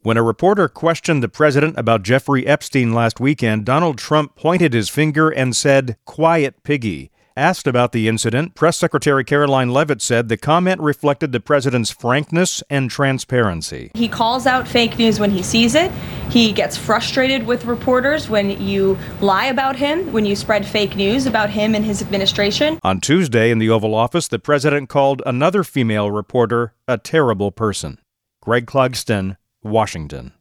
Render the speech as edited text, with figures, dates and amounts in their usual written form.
When a reporter questioned the president about Jeffrey Epstein last weekend, Donald Trump pointed his finger and said, "Quiet piggy." Asked about the incident, Press Secretary Caroline Leavitt said the comment reflected the president's frankness and transparency. He calls out fake news when he sees it. He gets frustrated with reporters when you lie about him, when you spread fake news about him and his administration. On Tuesday in the Oval Office, the president called another female reporter a terrible person. Greg Clugston, Washington.